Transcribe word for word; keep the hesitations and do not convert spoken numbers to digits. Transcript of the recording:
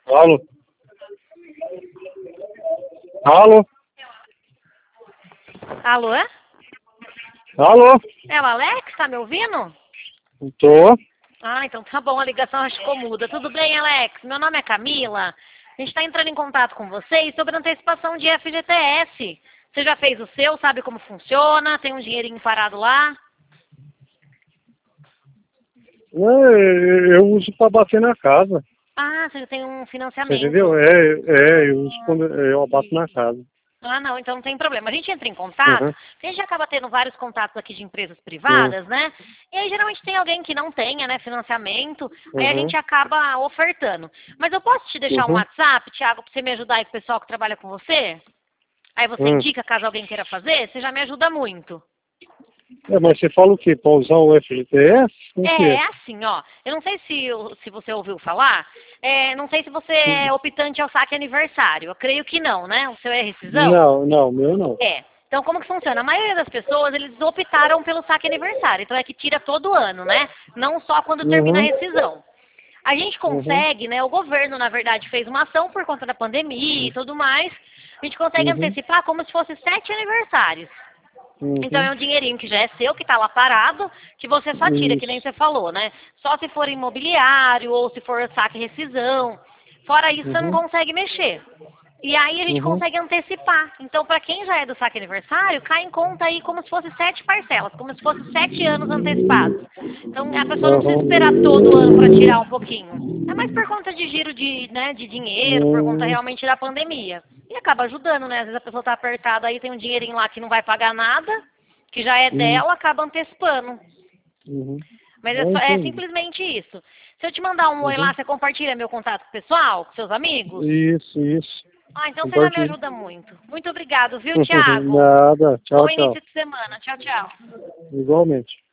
Alô? Alô? Alô? Alô? É o Alex? Tá me ouvindo? Tô. Ah, então tá bom, a ligação acho que ficou muda. Tudo bem, Alex? Meu nome é Camila. A gente tá entrando em contato com vocês sobre antecipação de F G T S. Você já fez o seu, sabe como funciona? Tem um dinheirinho parado lá? É, eu uso pra bater na casa. Ah, você já tem um Você financiamento. entendeu? É, é, eu uso quando eu abato na casa. Ah, não, então não tem problema. A gente entra em contato, Uhum. a gente acaba tendo vários contatos aqui de empresas Uhum. privadas, né? E aí geralmente tem alguém que não tenha, né, financiamento, aí a Uhum. gente acaba ofertando. Mas eu posso te deixar um Uhum. WhatsApp, Thiago, pra você me ajudar aí com o pessoal que trabalha com você? Aí você Uhum. indica caso alguém queira fazer, você já me ajuda muito. É, mas você fala o quê? Pra usar o F G T S? O É, é quê? assim, ó. Eu não sei se, se você ouviu falar, é, não sei se você é optante ao saque aniversário. Eu creio que não, né? O seu é rescisão? Não, não, meu não. É. Então, como que funciona? A maioria das pessoas, eles optaram pelo saque aniversário. Então, é que tira todo ano, né? Não só quando termina a Uhum. rescisão. A gente Uhum. consegue, né? O governo, na verdade, fez uma ação por conta da pandemia e tudo mais. A gente consegue Uhum. antecipar como se fosse sete aniversários. Então Uhum. é um dinheirinho que já é seu, que está lá parado, que você só tira, que nem Isso. você falou, né? Só se for imobiliário ou se for saque e rescisão. Fora isso, você não Uhum. consegue mexer. E aí a gente Uhum. consegue antecipar. Então, para quem já é do saque aniversário, cai em conta aí como se fosse sete parcelas, como se fosse sete anos antecipados. Então, a pessoa não precisa esperar todo ano para tirar um pouquinho. É mais por conta de giro de, né, de dinheiro, por conta Uhum. realmente da pandemia. E acaba ajudando, né? Às vezes a pessoa está apertada aí, tem um dinheirinho lá que não vai pagar nada, que já é dela, Isso. acaba antecipando. Uhum. Mas é, Eu só, é entendi. simplesmente isso. Se eu te mandar um oi lá, Uhum. você compartilha meu contato pessoal, com seus amigos? Isso, isso. Ah, então você já me Compartilhe. ajuda muito. Muito obrigado, viu, Thiago? Nada. Tchau, Bom tchau. início de semana. Tchau, tchau. Igualmente.